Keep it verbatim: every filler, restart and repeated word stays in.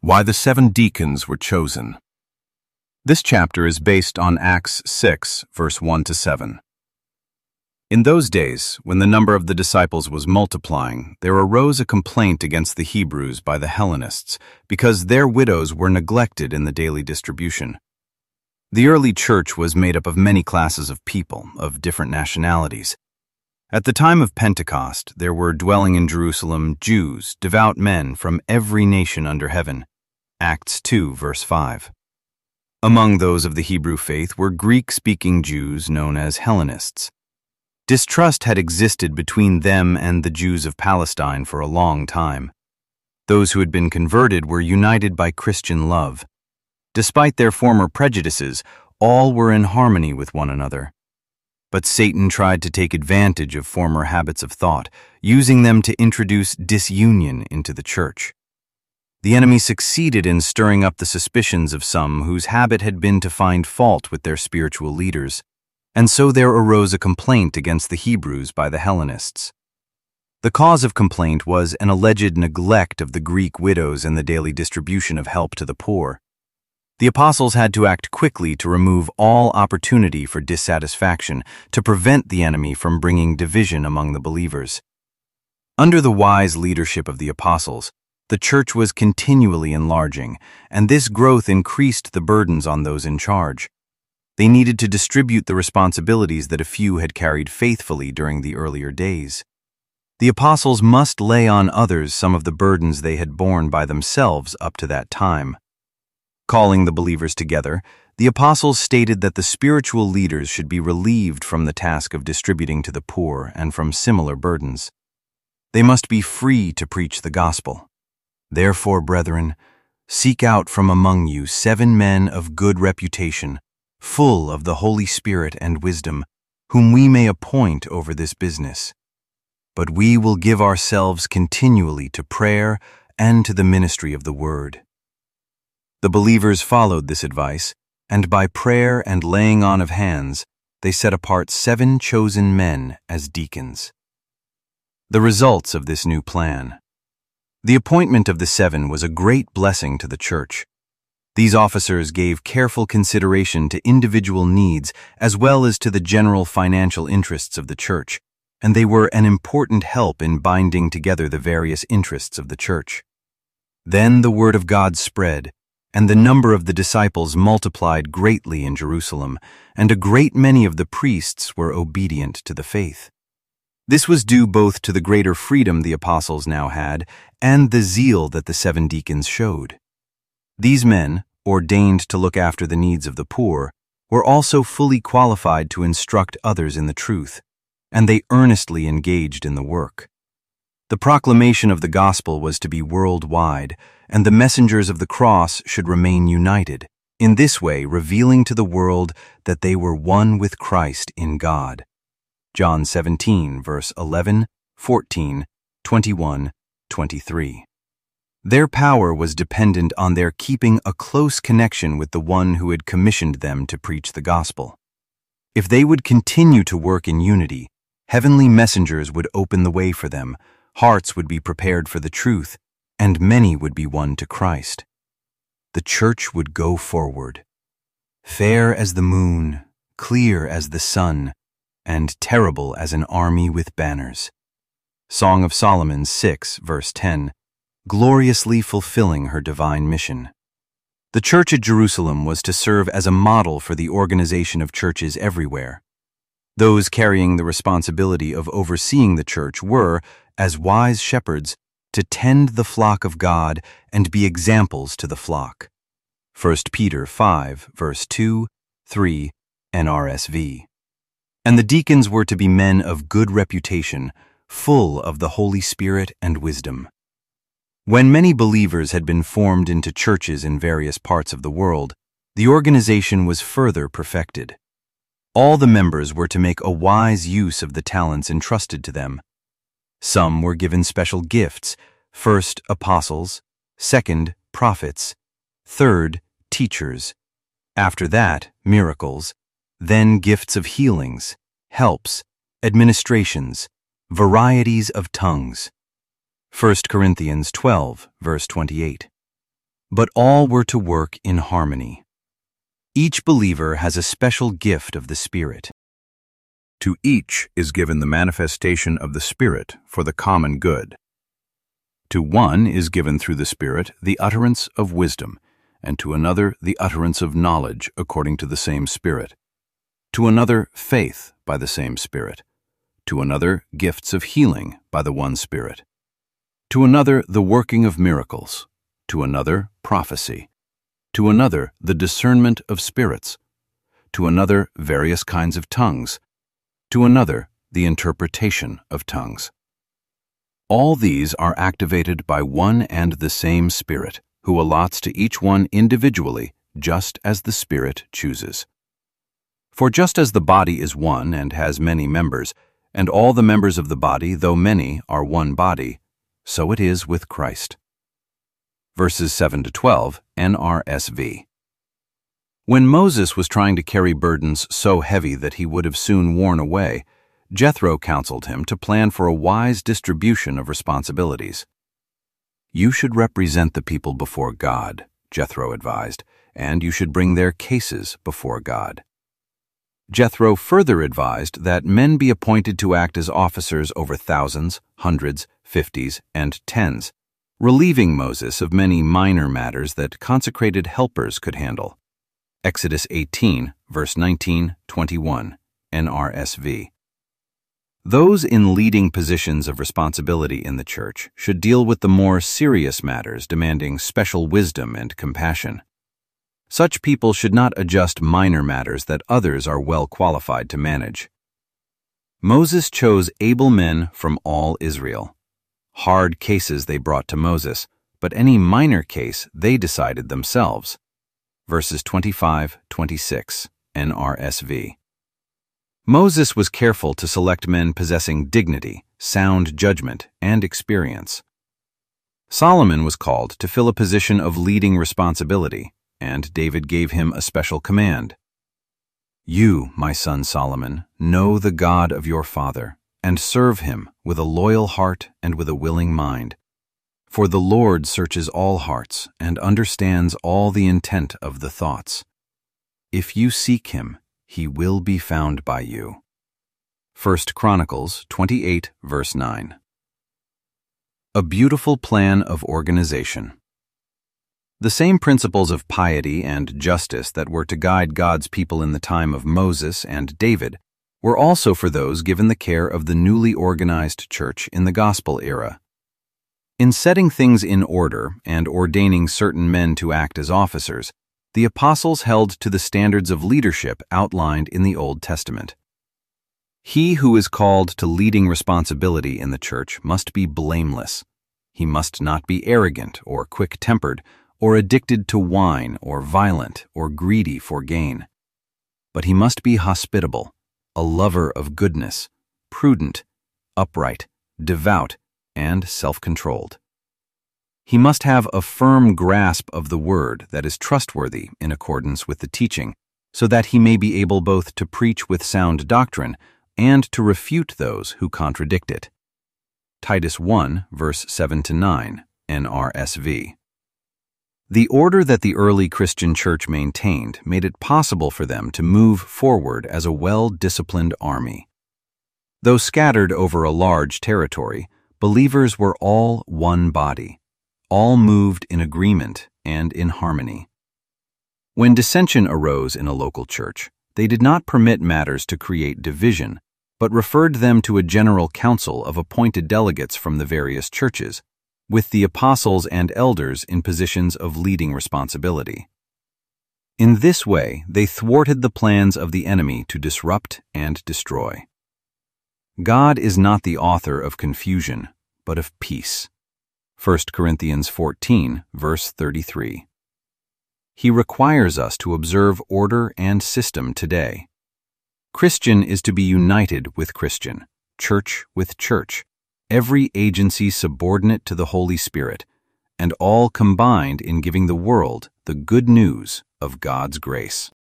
Why the seven deacons were chosen. This chapter is based on Acts six, verse one to seven. In those days, when the number of the disciples was multiplying, there arose a complaint against the Hebrews by the Hellenists, because their widows were neglected in the daily distribution. The early church was made up of many classes of people, of different nationalities. At the time of Pentecost, there were dwelling in Jerusalem Jews, devout men from every nation under heaven. Acts two, verse five. Among those of the Hebrew faith were Greek-speaking Jews known as Hellenists. Distrust had existed between them and the Jews of Palestine for a long time. Those who had been converted were united by Christian love. Despite their former prejudices, all were in harmony with one another. But Satan tried to take advantage of former habits of thought, using them to introduce disunion into the church. The enemy succeeded in stirring up the suspicions of some whose habit had been to find fault with their spiritual leaders, and so there arose a complaint against the Hebrews by the Hellenists. The cause of complaint was an alleged neglect of the Greek widows in the daily distribution of help to the poor. The apostles had to act quickly to remove all opportunity for dissatisfaction, to prevent the enemy from bringing division among the believers. Under the wise leadership of the apostles, the church was continually enlarging, and this growth increased the burdens on those in charge. They needed to distribute the responsibilities that a few had carried faithfully during the earlier days. The apostles must lay on others some of the burdens they had borne by themselves up to that time. Calling the believers together, the apostles stated that the spiritual leaders should be relieved from the task of distributing to the poor and from similar burdens. They must be free to preach the gospel. Therefore, brethren, seek out from among you seven men of good reputation, full of the Holy Spirit and wisdom, whom we may appoint over this business. But we will give ourselves continually to prayer and to the ministry of the word. The believers followed this advice, and by prayer and laying on of hands, they set apart seven chosen men as deacons. The results of this new plan. The appointment of the seven was a great blessing to the church. These officers gave careful consideration to individual needs as well as to the general financial interests of the church, and they were an important help in binding together the various interests of the church. Then the word of God spread, and the number of the disciples multiplied greatly in Jerusalem, and a great many of the priests were obedient to the faith. This was due both to the greater freedom the apostles now had and the zeal that the seven deacons showed. These men, ordained to look after the needs of the poor, were also fully qualified to instruct others in the truth, and they earnestly engaged in the work. The proclamation of the gospel was to be worldwide, and the messengers of the cross should remain united, in this way revealing to the world that they were one with Christ in God. John seventeen, verse eleven, fourteen, twenty-one, twenty-three. Their power was dependent on their keeping a close connection with the one who had commissioned them to preach the gospel. If they would continue to work in unity, heavenly messengers would open the way for them, hearts would be prepared for the truth, and many would be won to Christ. The church would go forward, fair as the moon, clear as the sun, and terrible as an army with banners. Song of Solomon six, verse ten, gloriously fulfilling her divine mission. The church at Jerusalem was to serve as a model for the organization of churches everywhere. Those carrying the responsibility of overseeing the church were, as wise shepherds, to tend the flock of God and be examples to the flock. First Peter five, verse two, three, N R S V. And the deacons were to be men of good reputation, full of the Holy Spirit and wisdom. When many believers had been formed into churches in various parts of the world, the organization was further perfected. All the members were to make a wise use of the talents entrusted to them. Some were given special gifts, first apostles, second prophets, third teachers, after that miracles, then gifts of healings, helps, administrations, varieties of tongues. First Corinthians twelve, verse twenty-eight. but all were to work in harmony. Each believer has a special gift of the Spirit. To each is given the manifestation of the Spirit for the common good. To one is given through the Spirit the utterance of wisdom, and to another the utterance of knowledge according to the same Spirit. To another faith by the same Spirit. To another gifts of healing by the one Spirit. To another the working of miracles. To another prophecy. To another the discernment of spirits. To another various kinds of tongues. To another the interpretation of tongues. All these are activated by one and the same Spirit, who allots to each one individually just as the Spirit chooses. For just as the body is one and has many members, and all the members of the body, though many, are one body, so it is with Christ. Verses seven to twelve, N R S V. When Moses was trying to carry burdens so heavy that he would have soon worn away, Jethro counseled him to plan for a wise distribution of responsibilities. You should represent the people before God, Jethro advised, and you should bring their cases before God. Jethro further advised that men be appointed to act as officers over thousands, hundreds, fifties, and tens, relieving Moses of many minor matters that consecrated helpers could handle. Exodus eighteen, verse nineteen, twenty-one, N R S V. Those in leading positions of responsibility in the church should deal with the more serious matters demanding special wisdom and compassion. Such people should not adjust minor matters that others are well qualified to manage. Moses chose able men from all Israel. Hard cases they brought to Moses, but any minor case they decided themselves. Verses twenty-five, twenty-six, N R S V. Moses was careful to select men possessing dignity, sound judgment, and experience. Solomon was called to fill a position of leading responsibility, and David gave him a special command. You, my son Solomon, know the God of your father, and serve him with a loyal heart and with a willing mind. For the Lord searches all hearts and understands all the intent of the thoughts. If you seek him, he will be found by you. First Chronicles twenty-eight, verse nine. A beautiful plan of organization. The same principles of piety and justice that were to guide God's people in the time of Moses and David were also for those given the care of the newly organized church in the gospel era. In setting things in order and ordaining certain men to act as officers, the apostles held to the standards of leadership outlined in the Old Testament. He who is called to leading responsibility in the church must be blameless. He must not be arrogant or quick-tempered, or addicted to wine, or violent, or greedy for gain. But he must be hospitable, a lover of goodness, prudent, upright, devout, and self-controlled. He must have a firm grasp of the word that is trustworthy in accordance with the teaching, so that he may be able both to preach with sound doctrine and to refute those who contradict it. Titus one, verse seven to nine, N R S V. The order that the early Christian church maintained made it possible for them to move forward as a well-disciplined army. Though scattered over a large territory, believers were all one body. All moved in agreement and in harmony. When dissension arose in a local church, they did not permit matters to create division, but referred them to a general council of appointed delegates from the various churches, with the apostles and elders in positions of leading responsibility. In this way, they thwarted the plans of the enemy to disrupt and destroy. God is not the author of confusion, but of peace. First Corinthians fourteen, verse thirty-three. He requires us to observe order and system today. Christian is to be united with Christian, church with church, every agency subordinate to the Holy Spirit, and all combined in giving the world the good news of God's grace.